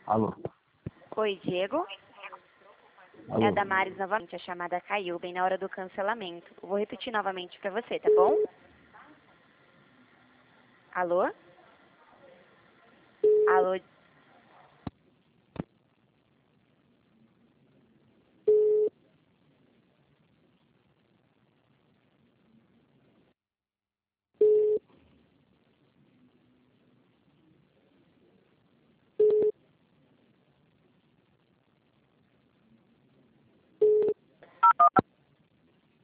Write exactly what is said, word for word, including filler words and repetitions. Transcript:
Alô? Oi, Diego. Alô? É a Damares novamente. A chamada caiu bem na hora do cancelamento. Eu vou repetir novamente para você, tá bom? Alô? Alô?